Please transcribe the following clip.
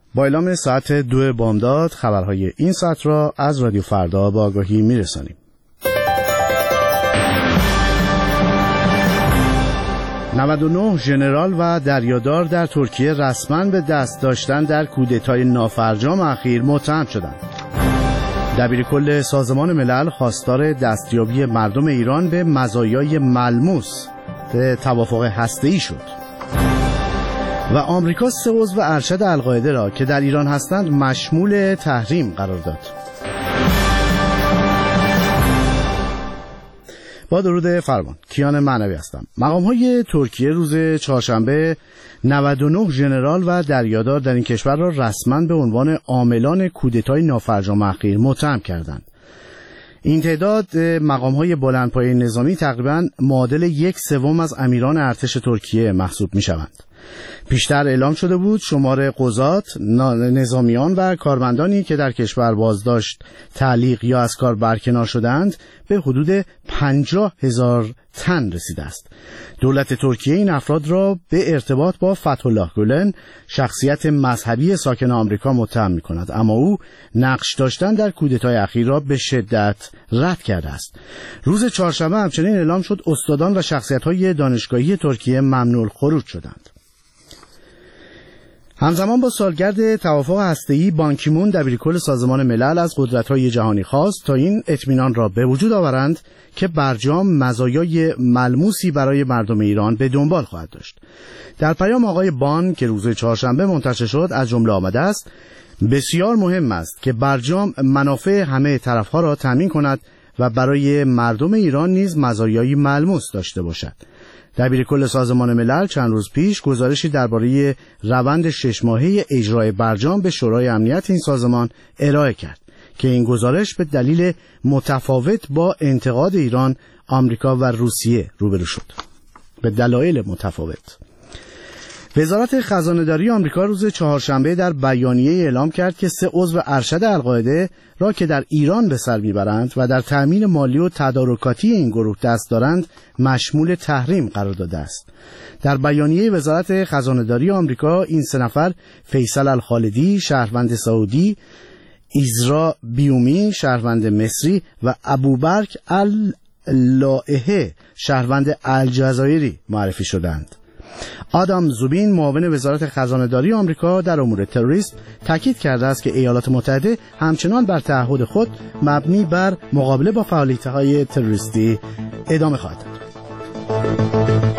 با اعلام ساعت 2 بامداد خبرهای این ساعت را از رادیو فردا با آگاهی میرسانیم. 99 ژنرال و دریادار در ترکیه رسما به دست داشتن در کودتای نافرجام اخیر متهم شدند. دبیرکل سازمان ملل خواستار دستیابی مردم ایران به مزایای ملموس به توافق هسته‌ای شد. و آمریکا 3 عضو ارشد القاعده را که در ایران هستند مشمول تحریم قرار داد. با درود فراوان، کیان معنوی هستم. مقام‌های ترکیه روز چهارشنبه 99 ژنرال و دریادار در این کشور را رسما به عنوان عاملان کودتای نافرجام اخیر متهم کردند. این تعداد مقام‌های بلندپایه نظامی تقریباً معادل 1/3 از امیران ارتش ترکیه محسوب می‌شوند. پیشتر اعلام شده بود شمار قضات، نظامیان و کارمندانی که در کشور بازداشت، تعلیق یا از کار برکنار شدند به حدود 50,000 تن رسیده است. دولت ترکیه این افراد را به ارتباط با فتح‌الله گولن، شخصیت مذهبی ساکن آمریکا، متهم می‌کند، اما او نقش داشتن در کودتای اخیر را به شدت رد کرده است. روز چهارشنبه همچنین اعلام شد استادان و شخصیت‌های دانشگاهی ترکیه ممنوع الخروج شدند. همزمان با سالگرد توافق هسته‌ای، بان کی مون دبیرکل سازمان ملل از قدرت‌های جهانی خواست تا این اطمینان را به وجود آورند که برجام مزایای ملموسی برای مردم ایران به دنبال خواهد داشت. در پیام آقای بان که روز چهارشنبه منتشر شد از جمله آمده است: بسیار مهم است که برجام منافع همه طرف‌ها را تامین کند و برای مردم ایران نیز مزایای ملموس داشته باشد. دبیرکل سازمان ملل چند روز پیش گزارشی درباره روند 6 ماهه اجرای برجام به شورای امنیت این سازمان ارائه کرد که این گزارش به دلیل متفاوت با انتقاد ایران، آمریکا و روسیه روبرو شد. به دلایل متفاوت. وزارت خزانه‌داری آمریکا روز چهارشنبه در بیانیه اعلام کرد که 3 عضو ارشد القاعده را که در ایران به سر میبرند و در تأمین مالی و تدارکاتی این گروه دست دارند مشمول تحریم قرار داده است. در بیانیه وزارت خزانه‌داری آمریکا این 3 نفر فیصل الخالدی شهروند سعودی، ایزرا بیومی شهروند مصری و ابوبرک اللائحه شهروند الجزایری معرفی شدند. آدام زوبین معاون وزارت خزانه‌داری آمریکا در امور تروریسم تاکید کرده است که ایالات متحده همچنان بر تعهد خود مبنی بر مقابله با فعالیت‌های تروریستی ادامه خواهد داد.